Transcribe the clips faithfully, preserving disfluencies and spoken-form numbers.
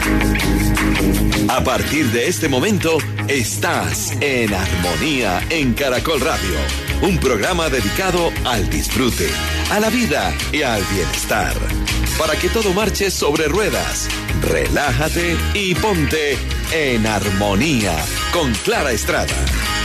A partir de este momento, estás en Armonía en Caracol Radio, un programa dedicado al disfrute, a la vida y al bienestar. Para que todo marche sobre ruedas, relájate y ponte en armonía con Clara Estrada.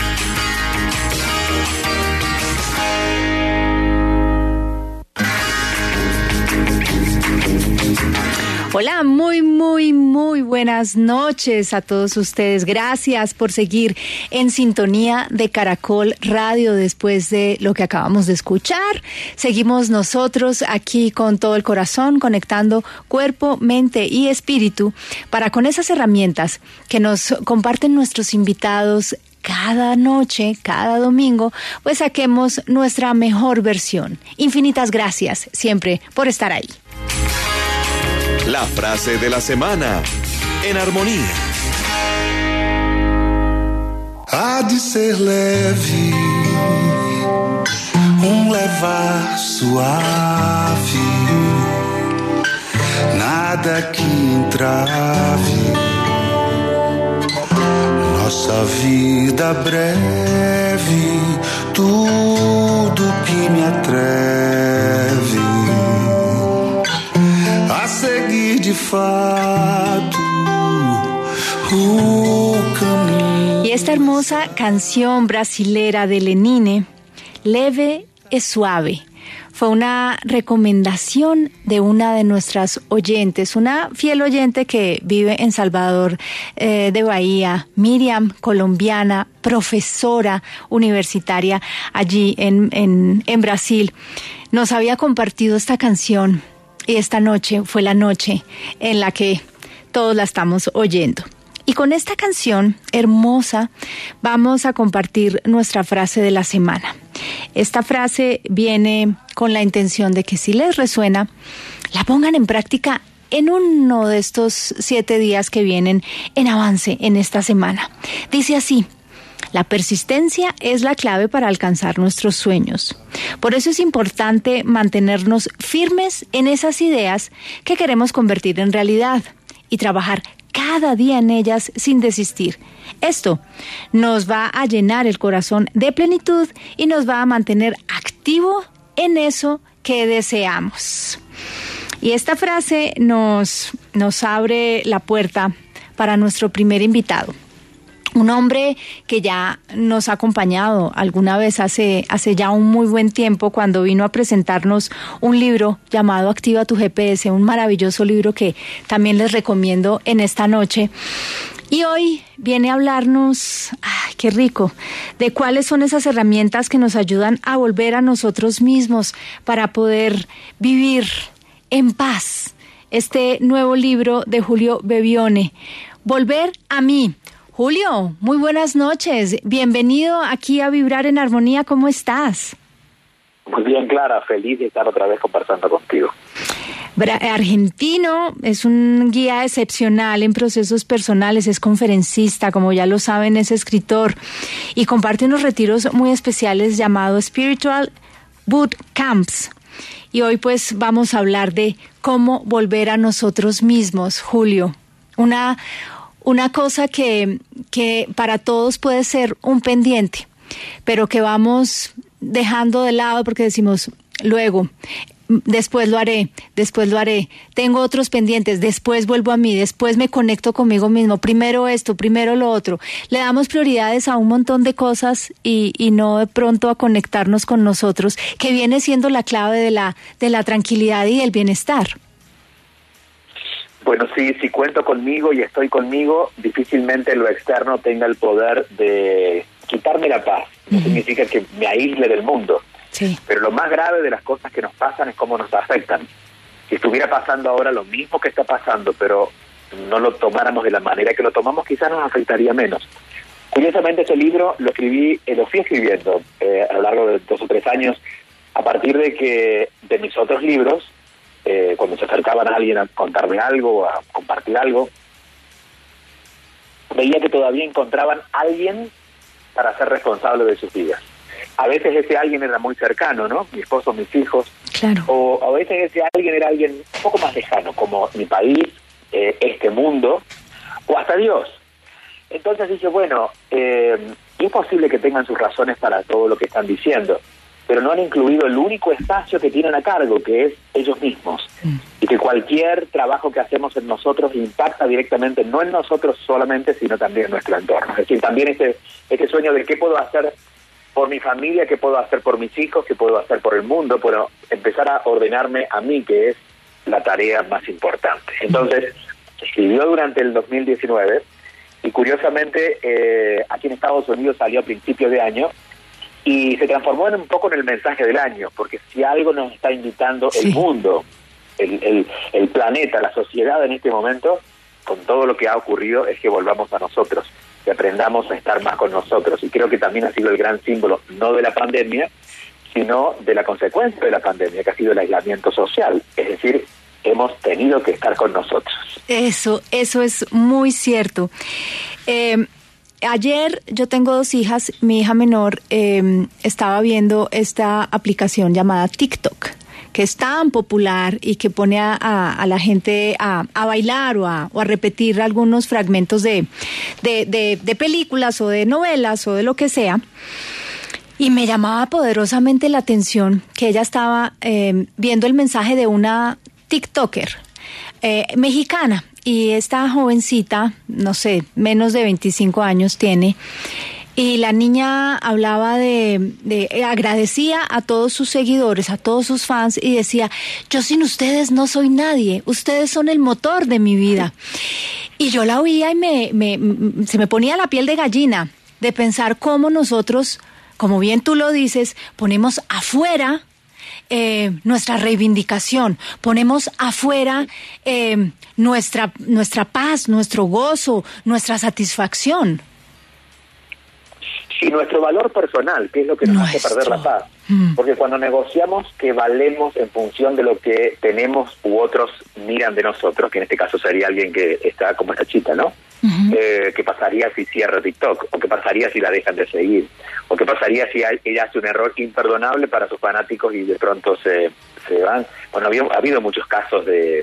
Hola, muy, muy, muy buenas noches a todos ustedes. Gracias por seguir en sintonía de Caracol Radio después de lo que acabamos de escuchar. Seguimos nosotros aquí con todo el corazón, conectando cuerpo, mente y espíritu para con esas herramientas que nos comparten nuestros invitados cada noche, cada domingo, pues saquemos nuestra mejor versión. Infinitas gracias siempre por estar ahí. La frase de la semana en Armonía. Há de ser leve, um levar suave, nada que entrave nossa vida breve, tudo que me atreve a seguir de fato o caminho. Y esta hermosa canción brasilera de Lenine, Leve e Suave, fue una recomendación de una de nuestras oyentes, una fiel oyente que vive en Salvador eh, de Bahía, Miriam, colombiana, profesora universitaria allí en, en, en Brasil. Nos había compartido esta canción y esta noche fue la noche en la que todos la estamos oyendo. Y con esta canción hermosa vamos a compartir nuestra frase de la semana. Esta frase viene con la intención de que si les resuena, la pongan en práctica en uno de estos siete días que vienen en avance en esta semana. Dice así: la persistencia es la clave para alcanzar nuestros sueños. Por eso es importante mantenernos firmes en esas ideas que queremos convertir en realidad y trabajar cada día en ellas sin desistir. Esto nos va a llenar el corazón de plenitud y nos va a mantener activo en eso que deseamos. Y esta frase nos, nos abre la puerta para nuestro primer invitado. Un hombre que ya nos ha acompañado alguna vez hace, hace ya un muy buen tiempo cuando vino a presentarnos un libro llamado Activa tu G P S, un maravilloso libro que también les recomiendo en esta noche. Y hoy viene a hablarnos, ¡ay, qué rico!, de cuáles son esas herramientas que nos ayudan a volver a nosotros mismos para poder vivir en paz. Este nuevo libro de Julio Bevione, Volver a mí. Julio, muy buenas noches. Bienvenido aquí a Vibrar en Armonía. ¿Cómo estás? Muy bien, Clara. Feliz de estar otra vez conversando contigo. Argentino, es un guía excepcional en procesos personales, es conferencista, como ya lo saben, es escritor y comparte unos retiros muy especiales llamados Spiritual Boot Camps. Y hoy pues vamos a hablar de cómo volver a nosotros mismos, Julio. Una... Una cosa que, que para todos puede ser un pendiente, pero que vamos dejando de lado porque decimos, luego, después lo haré, después lo haré, tengo otros pendientes, después vuelvo a mí, después me conecto conmigo mismo, primero esto, primero lo otro. Le damos prioridades a un montón de cosas y, y no de pronto a conectarnos con nosotros, que viene siendo la clave de la, de la tranquilidad y del bienestar. Bueno, sí, si cuento conmigo y estoy conmigo, difícilmente lo externo tenga el poder de quitarme la paz. No uh-huh. significa que me aísle del mundo. Sí. Pero lo más grave de las cosas que nos pasan es cómo nos afectan. Si estuviera pasando ahora lo mismo que está pasando, pero no lo tomáramos de la manera que lo tomamos, quizás nos afectaría menos. Curiosamente, ese libro lo escribí, eh, lo fui escribiendo eh, a lo largo de dos o tres años, a partir de que de mis otros libros, Eh, cuando se acercaban a alguien a contarme algo, a compartir algo, veía que todavía encontraban a alguien para ser responsable de sus vidas. A veces ese alguien era muy cercano, ¿no? Mi esposo, mis hijos. Claro. O a veces ese alguien era alguien un poco más lejano, como mi país, eh, este mundo, o hasta Dios. Entonces dije, bueno, eh, es posible que tengan sus razones para todo lo que están diciendo, pero no han incluido el único espacio que tienen a cargo, que es ellos mismos. Mm. Y que cualquier trabajo que hacemos en nosotros impacta directamente, no en nosotros solamente, sino también en nuestro entorno. Es decir, también este, este sueño de qué puedo hacer por mi familia, qué puedo hacer por mis hijos, qué puedo hacer por el mundo, pero empezar a ordenarme a mí, que es la tarea más importante. Entonces, se escribió durante el dos mil diecinueve, y curiosamente eh, aquí en Estados Unidos salió a principios de año y se transformó en un poco en el mensaje del año, porque si algo nos está invitando sí. el mundo, el, el, el planeta, la sociedad en este momento, con todo lo que ha ocurrido, es que volvamos a nosotros, que aprendamos a estar más con nosotros. Y creo que también ha sido el gran símbolo, no de la pandemia, sino de la consecuencia de la pandemia, que ha sido el aislamiento social. Es decir, hemos tenido que estar con nosotros. Eso, eso es muy cierto. Eh, ayer yo tengo dos hijas, mi hija menor eh, estaba viendo esta aplicación llamada TikTok, que es tan popular y que pone a, a, a la gente a, a bailar o a, o a repetir algunos fragmentos de, de, de, de películas o de novelas o de lo que sea. Y me llamaba poderosamente la atención que ella estaba eh, viendo el mensaje de una TikToker eh, mexicana, y esta jovencita, no sé, menos de veinticinco años tiene, y la niña hablaba de, de agradecía a todos sus seguidores, a todos sus fans, y decía, yo sin ustedes no soy nadie, ustedes son el motor de mi vida. Y yo la oía y me, me se me ponía la piel de gallina de pensar cómo nosotros, como bien tú lo dices, ponemos afuera Eh, nuestra reivindicación, ponemos afuera eh, nuestra nuestra paz, nuestro gozo, nuestra satisfacción. Sí, nuestro valor personal, que es lo que nos nuestro. hace perder la paz. Mm. Porque cuando negociamos que valemos en función de lo que tenemos u otros miran de nosotros, que en este caso sería alguien que está como esta chica, ¿no? Uh-huh. Eh, ¿Qué pasaría si cierra TikTok? ¿O qué pasaría si la dejan de seguir? ¿O qué pasaría si ella hace un error imperdonable para sus fanáticos y de pronto se, se van? Bueno, había, ha habido muchos casos de,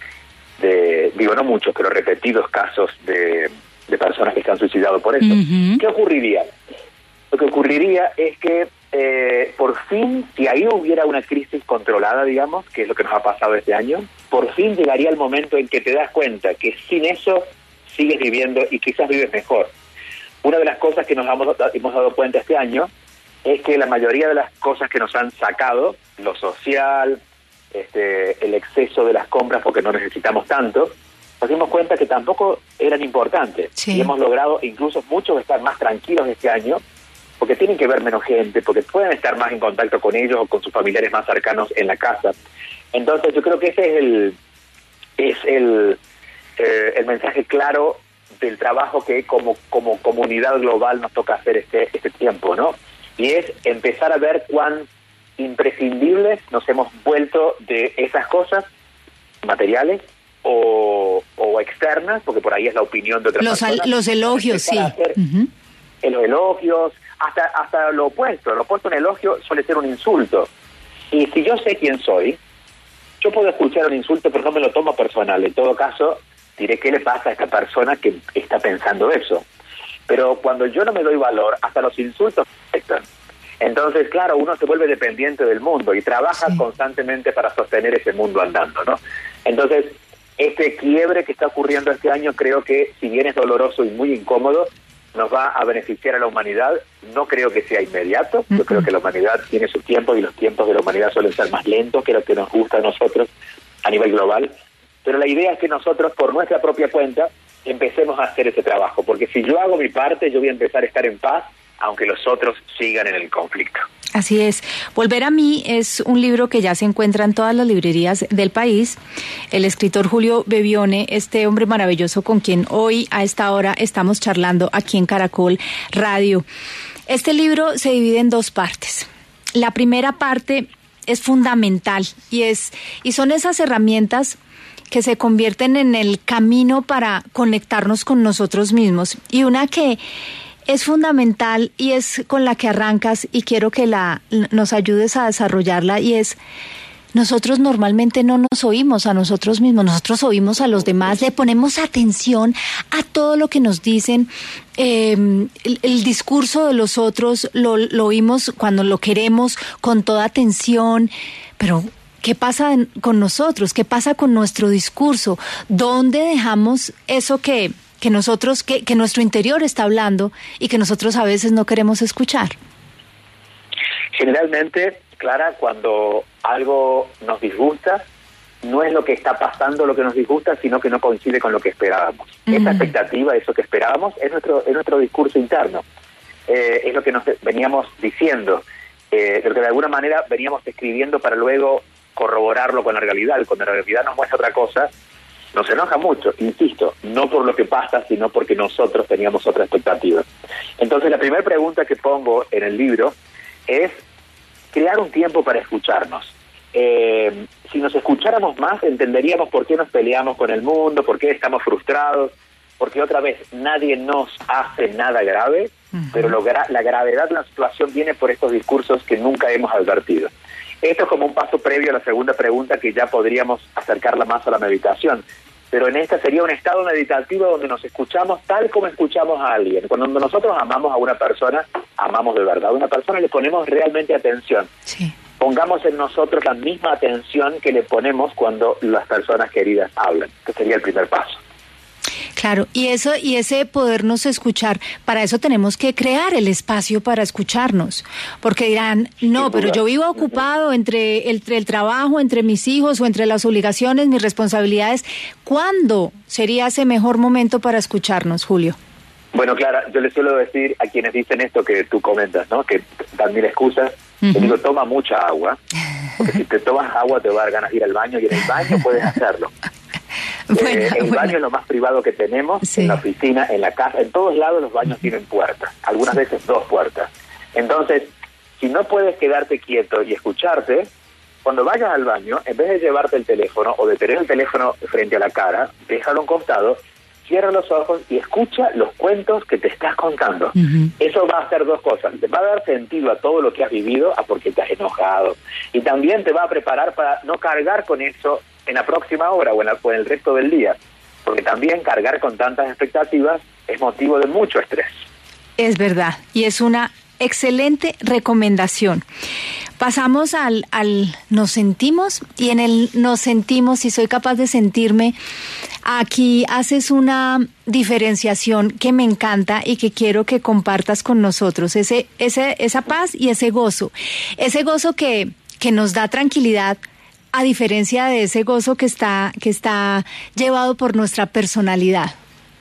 de, digo no muchos, pero repetidos casos de, de personas que se han suicidado por eso. Uh-huh. ¿Qué ocurriría? Lo que ocurriría es que eh, por fin, si ahí hubiera una crisis controlada, digamos, que es lo que nos ha pasado este año, por fin llegaría el momento en que te das cuenta que sin eso sigues viviendo y quizás vives mejor. Una de las cosas que nos hemos, hemos dado cuenta este año es que la mayoría de las cosas que nos han sacado, lo social, este, el exceso de las compras porque no necesitamos tanto, nos dimos cuenta que tampoco eran importantes. Sí. Y hemos logrado incluso muchos estar más tranquilos este año, porque tienen que ver menos gente, porque pueden estar más en contacto con ellos o con sus familiares más cercanos en la casa. Entonces yo creo que ese es el es el, eh, el mensaje claro del trabajo que como como comunidad global nos toca hacer este este tiempo, ¿no? Y es empezar a ver cuán imprescindibles nos hemos vuelto de esas cosas materiales o, o externas, porque por ahí es la opinión de otras los personas. Al, los elogios, sí. Uh-huh. Los elogios, hasta hasta lo opuesto. Lo opuesto a un elogio suele ser un insulto. Y si yo sé quién soy, yo puedo escuchar un insulto, pero no me lo tomo personal. En todo caso, diré qué le pasa a esta persona que está pensando eso. Pero cuando yo no me doy valor, hasta los insultos me afectan. Entonces, claro, uno se vuelve dependiente del mundo y trabaja sí. constantemente para sostener ese mundo andando, ¿no? Entonces, este quiebre que está ocurriendo este año, creo que, si bien es doloroso y muy incómodo, nos va a beneficiar a la humanidad. No creo que sea inmediato. Yo uh-huh. creo que la humanidad tiene sus tiempos y los tiempos de la humanidad suelen ser más lentos que lo que nos gusta a nosotros a nivel global. Pero la idea es que nosotros, por nuestra propia cuenta, empecemos a hacer ese trabajo. Porque si yo hago mi parte, yo voy a empezar a estar en paz, aunque los otros sigan en el conflicto. Así es. Volver a mí es un libro que ya se encuentra en todas las librerías del país. El escritor Julio Bebione, este hombre maravilloso con quien hoy a esta hora estamos charlando aquí en Caracol Radio. Este libro se divide en dos partes. La primera parte es fundamental y es y son esas herramientas que se convierten en el camino para conectarnos con nosotros mismos. Y una que es fundamental y es con la que arrancas y quiero que la nos ayudes a desarrollarla, y es nosotros normalmente no nos oímos a nosotros mismos, nosotros oímos a los demás, le ponemos atención a todo lo que nos dicen, eh, el, el discurso de los otros lo, lo oímos cuando lo queremos con toda atención, pero ¿qué pasa con nosotros? ¿Qué pasa con nuestro discurso? ¿Dónde dejamos eso que, que nosotros, que, que nuestro interior está hablando y que nosotros a veces no queremos escuchar? Generalmente, Clara, cuando algo nos disgusta, no es lo que está pasando lo que nos disgusta, sino que no coincide con lo que esperábamos. Uh-huh. Esa expectativa, eso que esperábamos, es nuestro, es nuestro discurso interno. Eh, es lo que nos veníamos diciendo, eh, lo que de alguna manera veníamos escribiendo para luego corroborarlo con la realidad. Y cuando la realidad nos muestra otra cosa, nos enoja mucho, insisto, no por lo que pasa, sino porque nosotros teníamos otra expectativa. Entonces, la primera pregunta que pongo en el libro es crear un tiempo para escucharnos. Eh, si nos escucháramos más, entenderíamos por qué nos peleamos con el mundo, por qué estamos frustrados, porque otra vez nadie nos hace nada grave, uh-huh. pero lo gra- la gravedad de la situación viene por estos discursos que nunca hemos advertido. Esto es como un paso previo a la segunda pregunta, que ya podríamos acercarla más a la meditación. Pero en esta sería un estado meditativo donde nos escuchamos tal como escuchamos a alguien. Cuando nosotros amamos a una persona, amamos de verdad. A una persona le ponemos realmente atención. Sí. Pongamos en nosotros la misma atención que le ponemos cuando las personas queridas hablan. Este sería el primer paso. Claro, y eso y ese podernos escuchar, para eso tenemos que crear el espacio para escucharnos, porque dirán, no, pero yo vivo ocupado entre el, entre el trabajo, entre mis hijos o entre las obligaciones, mis responsabilidades. ¿Cuándo sería ese mejor momento para escucharnos, Julio? Bueno, Clara, yo le suelo decir a quienes dicen esto que tú comentas, ¿no? Que dan mil excusas. Uh-huh. Te digo, toma mucha agua, porque si te tomas agua te va a dar ganas de ir al baño, y en el baño puedes hacerlo. Bueno, eh, el bueno. baño es lo más privado que tenemos, sí. En la oficina, en la casa, en todos lados los baños uh-huh. tienen puertas, algunas sí. veces dos puertas. Entonces, si no puedes quedarte quieto y escucharte, cuando vayas al baño, en vez de llevarte el teléfono o de tener el teléfono frente a la cara, déjalo a un costado, cierra los ojos y escucha los cuentos que te estás contando. Uh-huh. Eso va a hacer dos cosas. Te va a dar sentido a todo lo que has vivido, a por qué te has enojado. Y también te va a preparar para no cargar con eso en la próxima hora o en, la, o en el resto del día. Porque también cargar con tantas expectativas es motivo de mucho estrés. Es verdad, y es una excelente recomendación. Pasamos al, al nos sentimos, y en el nos sentimos, si soy capaz de sentirme, aquí haces una diferenciación que me encanta y que quiero que compartas con nosotros, ese, ese, esa paz y ese gozo, ese gozo que, que nos da tranquilidad, a diferencia de ese gozo que está, que está llevado por nuestra personalidad.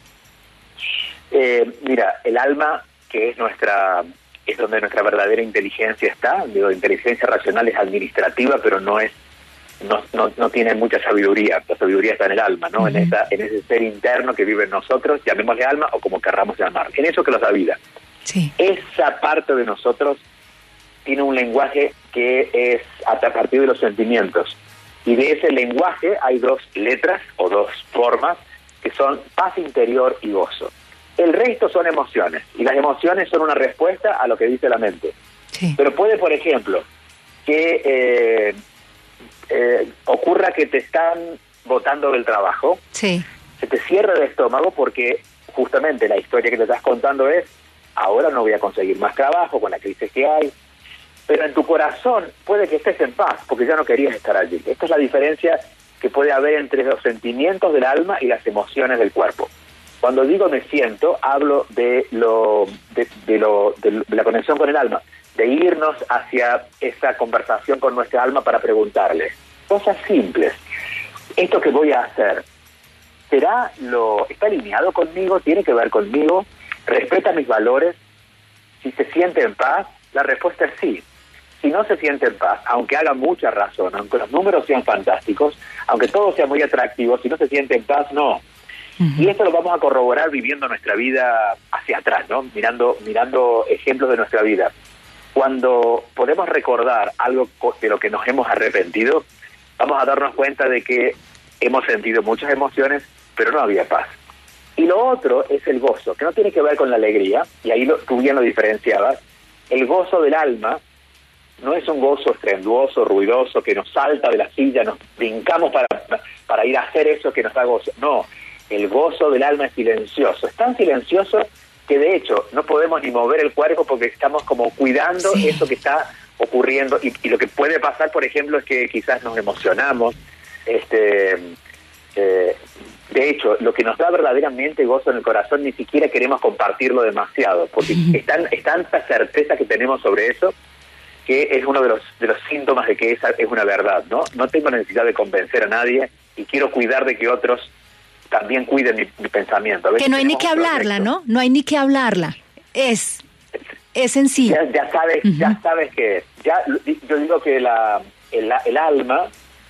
Eh, mira, el alma, que es nuestra... es donde nuestra verdadera inteligencia está. Digo, inteligencia racional es administrativa, pero no es, no, no, no tiene mucha sabiduría. La sabiduría está en el alma, ¿no? Uh-huh. En esa, en ese ser interno que vive en nosotros, llamémosle alma o como querramos llamar. En eso que nos da vida. Sí. Esa parte de nosotros tiene un lenguaje que es a partir de los sentimientos. Y de ese lenguaje hay dos letras o dos formas que son paz interior y gozo. El resto son emociones, y las emociones son una respuesta a lo que dice la mente. Sí. Pero puede, por ejemplo, que eh, eh, ocurra que te están botando del trabajo, sí. se te cierra el estómago porque justamente la historia que te estás contando es, ahora no voy a conseguir más trabajo con la crisis que hay, pero en tu corazón puede que estés en paz, porque ya no querías estar allí. Esta es la diferencia que puede haber entre los sentimientos del alma y las emociones del cuerpo. Cuando digo me siento, hablo de lo de, de lo de, de la conexión con el alma, de irnos hacia esa conversación con nuestra alma para preguntarle cosas simples. Esto que voy a hacer, ¿será lo está alineado conmigo? ¿Tiene que ver conmigo? ¿Respeta mis valores? Si se siente en paz, la respuesta es sí. Si no se siente en paz, aunque haga mucha razón, aunque los números sean fantásticos, aunque todo sea muy atractivo, si no se siente en paz, no. Uh-huh. Y esto lo vamos a corroborar viviendo nuestra vida hacia atrás, ¿no? Mirando, mirando ejemplos de nuestra vida. Cuando podemos recordar algo de lo que nos hemos arrepentido, vamos a darnos cuenta de que hemos sentido muchas emociones, pero no había paz. Y lo otro es el gozo, que no tiene que ver con la alegría, y ahí lo, tú bien lo diferenciabas. El gozo del alma no es un gozo estruendoso, ruidoso, que nos salta de la silla, nos brincamos para, para ir a hacer eso que nos da gozo. No, el gozo del alma es silencioso, es tan silencioso que de hecho no podemos ni mover el cuerpo porque estamos como cuidando sí. eso que está ocurriendo, y, y lo que puede pasar, por ejemplo, es que quizás nos emocionamos. este eh, de hecho, lo que nos da verdaderamente gozo en el corazón ni siquiera queremos compartirlo demasiado, porque es, tan, es tanta certeza que tenemos sobre eso, que es uno de los de los síntomas de que esa es una verdad, ¿no? No tengo necesidad de convencer a nadie y quiero cuidar de que otros también cuiden mi, mi pensamiento. Que no hay ni que hablarla, ¿no? No hay ni que hablarla. Es es sencillo. Ya, ya sabes, uh-huh. ya sabes que ya yo digo que la el, el alma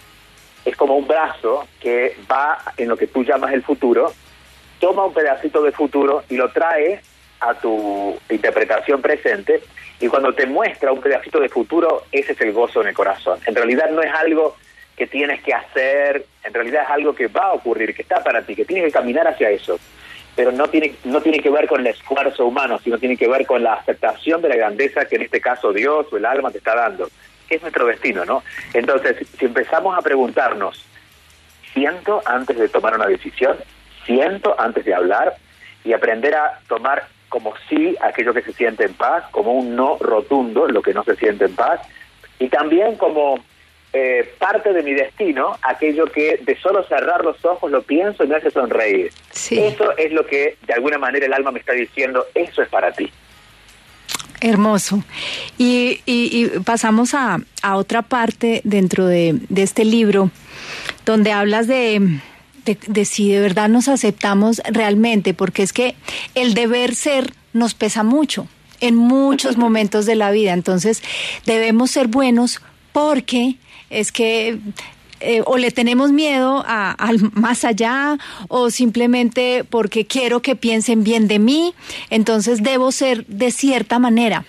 es como un brazo que va en lo que tú llamas el futuro, toma un pedacito de futuro y lo trae a tu interpretación presente, y cuando te muestra un pedacito de futuro, ese es el gozo en el corazón. En realidad no es algo que tienes que hacer, en realidad es algo que va a ocurrir, que está para ti, que tienes que caminar hacia eso, pero no tiene no tiene que ver con el esfuerzo humano, sino tiene que ver con la aceptación de la grandeza que en este caso Dios o el alma te está dando, que es nuestro destino, ¿no? Entonces, si empezamos a preguntarnos, ¿siento antes de tomar una decisión? ¿Siento antes de hablar? Y aprender a tomar como sí aquello que se siente en paz, como un no rotundo, lo que no se siente en paz, y también como eh, parte de mi destino, aquello que de solo cerrar los ojos lo pienso y me hace sonreír. Sí. Eso es lo que de alguna manera el alma me está diciendo, eso es para ti. Hermoso. Y, y, y pasamos a, a otra parte dentro de, de este libro, donde hablas de... De, de si de verdad nos aceptamos realmente, porque es que el deber ser nos pesa mucho en muchos momentos de la vida. Entonces debemos ser buenos porque es que eh, o le tenemos miedo a, al más allá, o simplemente porque quiero que piensen bien de mí, entonces debo ser de cierta manera.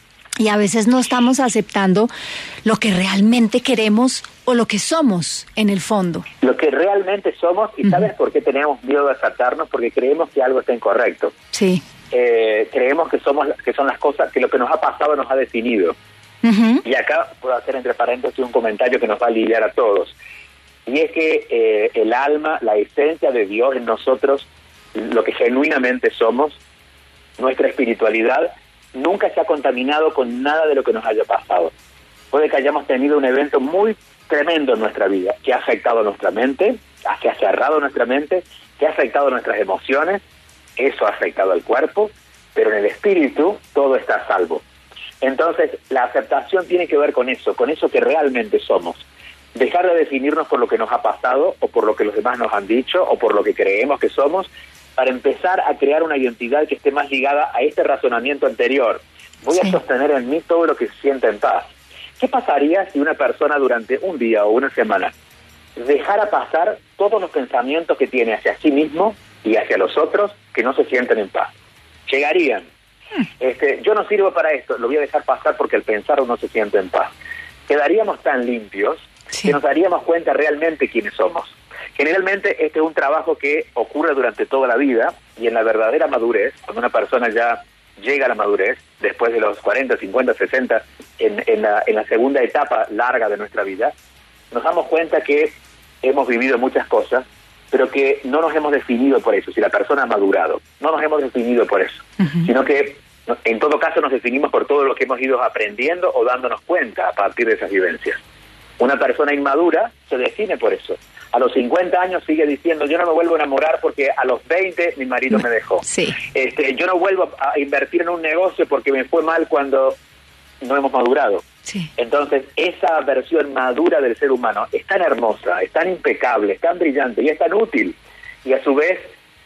Y a veces no estamos aceptando lo que realmente queremos o lo que somos en el fondo. Lo que realmente somos, y ¿sabes uh-huh. por qué tenemos miedo de aceptarnos? Porque creemos que algo está incorrecto. Sí. Eh, creemos que somos que son las cosas, que lo que nos ha pasado nos ha definido. Uh-huh. Y acá puedo hacer entre paréntesis un comentario que nos va a aliviar a todos. Y es que eh, el alma, la esencia de Dios en nosotros, lo que genuinamente somos, nuestra espiritualidad, nunca se ha contaminado con nada de lo que nos haya pasado. Puede que hayamos tenido un evento muy tremendo en nuestra vida, que ha afectado nuestra mente, que ha cerrado nuestra mente, que ha afectado nuestras emociones, eso ha afectado al cuerpo, pero en el espíritu todo está a salvo. Entonces, la aceptación tiene que ver con eso, con eso que realmente somos. Dejar de definirnos por lo que nos ha pasado, o por lo que los demás nos han dicho, o por lo que creemos que somos, para empezar a crear una identidad que esté más ligada a este razonamiento anterior. Voy sí. a sostener en mí todo lo que se siente en paz. ¿Qué pasaría si una persona durante un día o una semana dejara pasar todos los pensamientos que tiene hacia sí mismo y hacia los otros que no se sienten en paz? Llegarían. Hmm. Este, yo no sirvo para esto, lo voy a dejar pasar porque el pensar no se siente en paz. Quedaríamos tan limpios sí. que nos daríamos cuenta realmente quiénes somos. Generalmente este es un trabajo que ocurre durante toda la vida, y en la verdadera madurez, cuando una persona ya llega a la madurez, después de los cuarenta, cincuenta, sesenta, en, en, la, en la segunda etapa larga de nuestra vida, nos damos cuenta que hemos vivido muchas cosas, pero que no nos hemos definido por eso. Si la persona ha madurado, no nos hemos definido por eso, uh-huh. sino que en todo caso nos definimos por todo lo que hemos ido aprendiendo o dándonos cuenta a partir de esas vivencias. Una persona inmadura se define por eso. A los cincuenta años sigue diciendo, yo no me vuelvo a enamorar porque a los veinte mi marido me dejó. Sí. Este, yo no vuelvo a invertir en un negocio porque me fue mal cuando no hemos madurado. Sí. Entonces, esa versión madura del ser humano es tan hermosa, es tan impecable, es tan brillante y es tan útil. Y a su vez,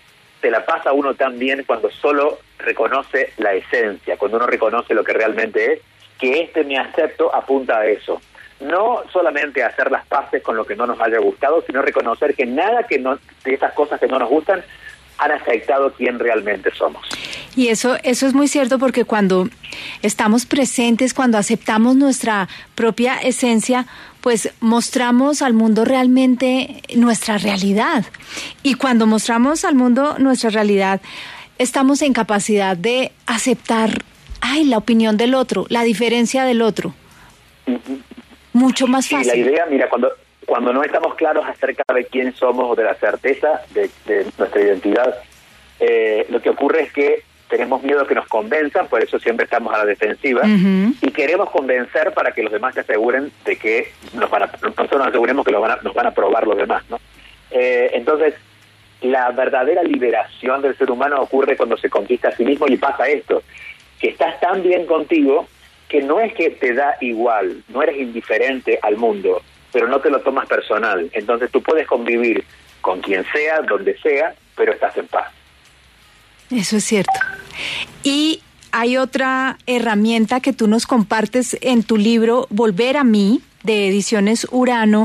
te la pasa uno tan bien cuando solo reconoce la esencia, cuando uno reconoce lo que realmente es, que este me acepto apunta a eso. No solamente hacer las paces con lo que no nos haya gustado, sino reconocer que nada que no, de esas cosas que no nos gustan han afectado quién realmente somos. Y eso, eso es muy cierto, porque cuando estamos presentes, cuando aceptamos nuestra propia esencia, pues mostramos al mundo realmente nuestra realidad. Y cuando mostramos al mundo nuestra realidad, estamos en capacidad de aceptar, ay, la opinión del otro, la diferencia del otro. mucho más sí, fácil. La idea, mira, cuando cuando no estamos claros acerca de quién somos o de la certeza de, de nuestra identidad, eh, lo que ocurre es que tenemos miedo que nos convenzan, por eso siempre estamos a la defensiva, uh-huh. y queremos convencer para que los demás se aseguren de que nos van a, nosotros nos aseguremos que nos van a, nos van a probar los demás, ¿no? Eh, entonces, la verdadera liberación del ser humano ocurre cuando se conquista a sí mismo, y pasa esto, que estás tan bien contigo que no es que te da igual, no eres indiferente al mundo, pero no te lo tomas personal. Entonces tú puedes convivir con quien sea, donde sea, pero estás en paz. Eso es cierto. Y hay otra herramienta que tú nos compartes en tu libro Volver a mí, de Ediciones Urano,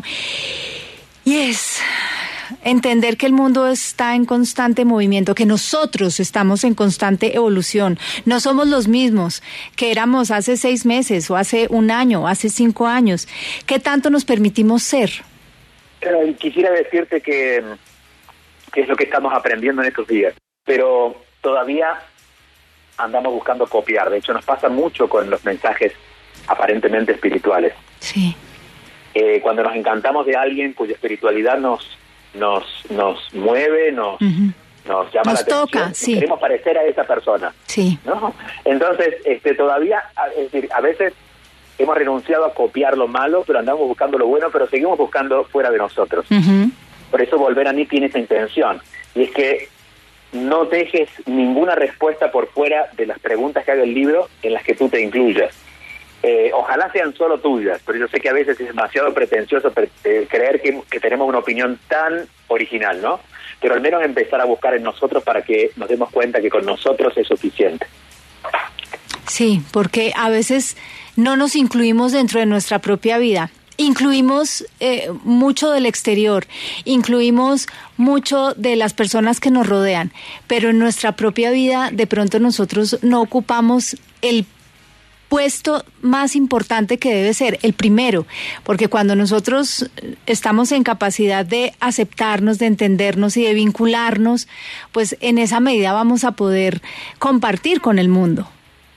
y es entender que el mundo está en constante movimiento, que nosotros estamos en constante evolución. No somos los mismos que éramos hace seis meses, o hace un año, o hace cinco años. ¿Qué tanto nos permitimos ser? Pero quisiera decirte que, que es lo que estamos aprendiendo en estos días, pero todavía andamos buscando copiar. De hecho, nos pasa mucho con los mensajes aparentemente espirituales. Sí. Eh, cuando nos encantamos de alguien cuya espiritualidad nos nos nos mueve, nos uh-huh. nos llama nos la atención, toca, sí. Queremos parecer a esa persona, sí, ¿no? Entonces, este, todavía, es decir, a veces hemos renunciado a copiar lo malo, pero andamos buscando lo bueno, pero seguimos buscando fuera de nosotros. Uh-huh. Por eso Volver a mí tiene esa intención, y es que no dejes ninguna respuesta por fuera de las preguntas que haga el libro en las que tú te incluyas. Eh, ojalá sean solo tuyas, pero yo sé que a veces es demasiado pretencioso pre- eh, creer que, que tenemos una opinión tan original, ¿no? Pero al menos empezar a buscar en nosotros para que nos demos cuenta que con nosotros es suficiente. Sí, porque a veces no nos incluimos dentro de nuestra propia vida. Incluimos eh, mucho del exterior, incluimos mucho de las personas que nos rodean, pero en nuestra propia vida de pronto nosotros no ocupamos el puesto más importante que debe ser, el primero, porque cuando nosotros estamos en capacidad de aceptarnos, de entendernos y de vincularnos, pues en esa medida vamos a poder compartir con el mundo.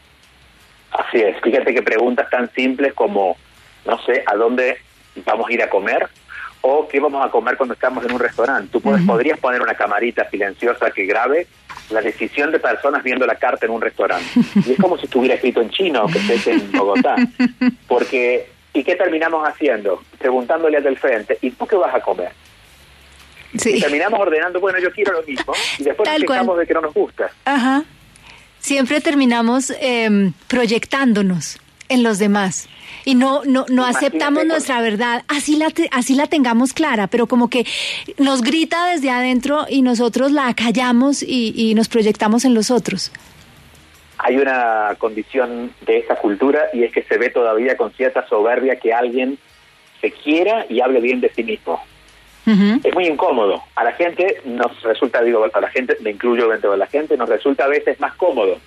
Así es, fíjate que preguntas tan simples como, no sé, ¿a dónde vamos a ir a comer? O ¿qué vamos a comer cuando estamos en un restaurante? Tú puedes, uh-huh. podrías poner una camarita silenciosa que grabe la decisión de personas viendo la carta en un restaurante. Y es como si estuviera escrito en chino o que esté en Bogotá. Porque, ¿y qué terminamos haciendo? Preguntándole al del frente, ¿y tú qué vas a comer? Sí. Y terminamos ordenando, bueno, yo quiero lo mismo, y después Tal nos quejamos cual. de que no nos gusta. Ajá. Siempre terminamos eh, proyectándonos en los demás. Y no no no aceptamos nuestra verdad, así la te, así la tengamos clara, pero como que nos grita desde adentro y nosotros la acallamos y, y nos proyectamos en los otros. Hay una condición de esta cultura, y es que se ve todavía con cierta soberbia que alguien se quiera y hable bien de sí mismo. Uh-huh. Es muy incómodo. A la gente nos resulta, digo, a la gente, me incluyo dentro de la gente, nos resulta a veces más cómodo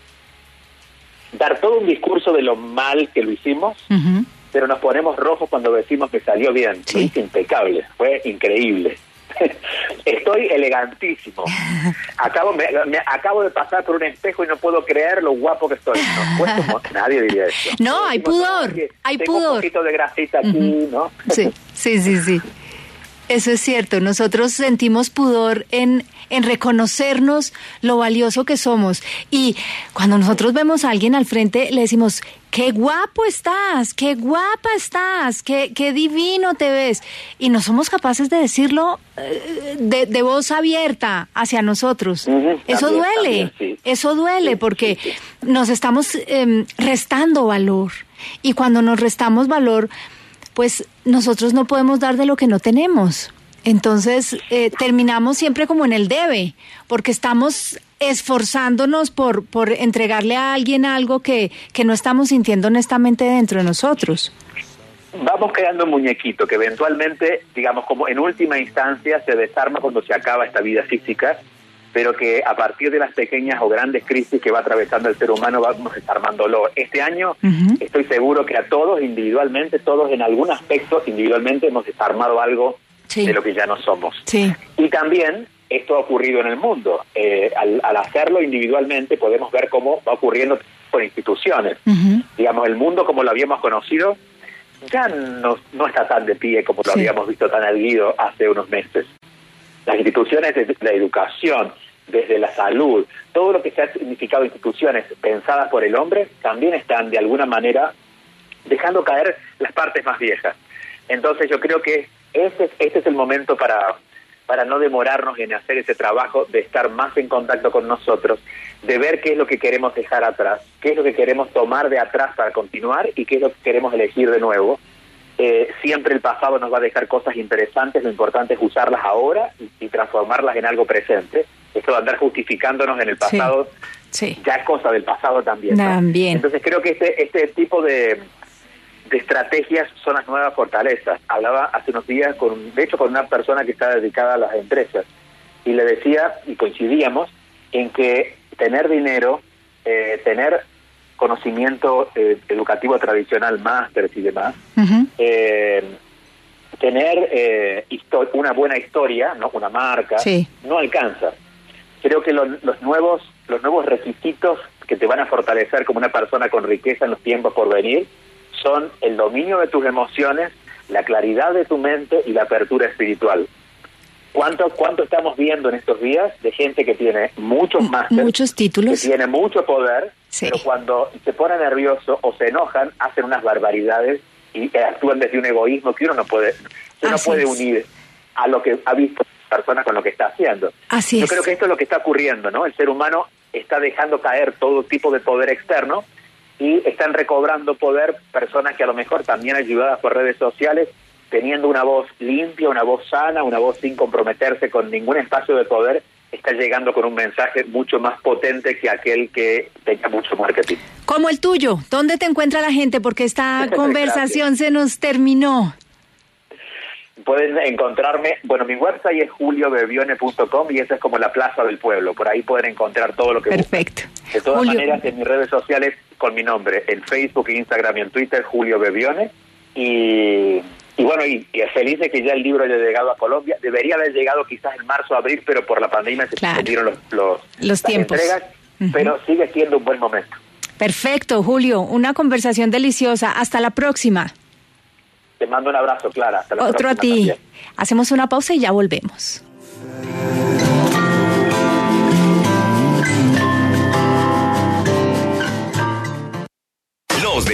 dar todo un discurso de lo mal que lo hicimos, uh-huh. pero nos ponemos rojos cuando decimos que salió bien. Sí. Lo hice impecable, fue increíble. Estoy elegantísimo. Acabo me, me acabo de pasar por un espejo y no puedo creer lo guapo que estoy. No, cuesta, nadie diría eso. No, hay pudor, hay tengo pudor. Un poquito de grasita aquí, uh-huh. ¿no? Sí, sí, sí, sí. Eso es cierto, nosotros sentimos pudor en, en reconocernos lo valioso que somos, y cuando nosotros vemos a alguien al frente le decimos, qué guapo estás, qué guapa estás, qué, qué divino te ves, y no somos capaces de decirlo eh, de, de voz abierta hacia nosotros. Uh-huh. Eso también, duele, también, sí. eso duele, sí, porque sí, sí. nos estamos eh, restando valor, y cuando nos restamos valor, pues nosotros no podemos dar de lo que no tenemos. Entonces eh, terminamos siempre como en el debe, porque estamos esforzándonos por, por entregarle a alguien algo que, que no estamos sintiendo honestamente dentro de nosotros. Vamos creando un muñequito que eventualmente, digamos, como en última instancia se desarma cuando se acaba esta vida física, pero que a partir de las pequeñas o grandes crisis que va atravesando el ser humano vamos desarmándolo. Este año uh-huh. estoy seguro que a todos individualmente, todos en algún aspecto individualmente hemos desarmado algo sí. de lo que ya no somos. Sí. Y también esto ha ocurrido en el mundo. Eh, al, al hacerlo individualmente podemos ver cómo va ocurriendo por instituciones. Uh-huh. Digamos, el mundo como lo habíamos conocido ya no, no está tan de pie como lo Sí. habíamos visto tan erguido hace unos meses. Las instituciones de la educación, desde la salud, todo lo que se ha significado instituciones pensadas por el hombre, también están de alguna manera dejando caer las partes más viejas. Entonces yo creo que ese, este es el momento para, para no demorarnos en hacer ese trabajo, de estar más en contacto con nosotros, de ver qué es lo que queremos dejar atrás, qué es lo que queremos tomar de atrás para continuar y qué es lo que queremos elegir de nuevo. Eh, siempre el pasado nos va a dejar cosas interesantes, lo importante es usarlas ahora y, y transformarlas en algo presente. Esto de andar justificándonos en el pasado, Sí. Sí. ya es cosa del pasado también, ¿no? También. Entonces creo que este este tipo de, de estrategias son las nuevas fortalezas. Hablaba hace unos días, con de hecho, con una persona que está dedicada a las empresas, y le decía, y coincidíamos, en que tener dinero, eh, tener conocimiento eh, educativo tradicional, másteres y demás, Uh-huh. eh, tener eh, histo- una buena historia, no una marca, Sí. no alcanza. Creo que lo- los nuevos los nuevos requisitos que te van a fortalecer como una persona con riqueza en los tiempos por venir son el dominio de tus emociones, la claridad de tu mente y la apertura espiritual. ¿Cuánto cuánto estamos viendo en estos días de gente que tiene muchos másteres, Muchos títulos. que tiene mucho poder, Sí. pero cuando se pone nervioso o se enojan, hacen unas barbaridades y eh, actúan desde un egoísmo que uno no puede, uno no Así puede es. unir a lo que ha visto la persona con lo que está haciendo. Así Yo es. creo que esto es lo que está ocurriendo, ¿no? El ser humano está dejando caer todo tipo de poder externo y están recobrando poder personas que a lo mejor también ayudadas por redes sociales, teniendo una voz limpia, una voz sana, una voz sin comprometerse con ningún espacio de poder, está llegando con un mensaje mucho más potente que aquel que tenga mucho marketing. Como el tuyo, ¿dónde te encuentra la gente? Porque esta conversación se nos terminó. Pueden encontrarme, bueno, mi website es julio bebione punto com y esa es como la plaza del pueblo, por ahí pueden encontrar todo lo que Perfecto. buscan. De todas Julio. maneras, en mis redes sociales, con mi nombre, en Facebook, Instagram y en Twitter, Julio Bebione, y, y bueno, y, y feliz de que ya el libro haya llegado a Colombia. Debería haber llegado quizás en marzo o abril, pero por la pandemia se Claro. suspendieron los, los, Los las tiempos. entregas, Ujú. pero sigue siendo un buen momento. Perfecto, Julio. Una conversación deliciosa. Hasta la próxima. Te mando un abrazo, Clara. Hasta la Otro a próxima ti. también. Hacemos una pausa y ya volvemos.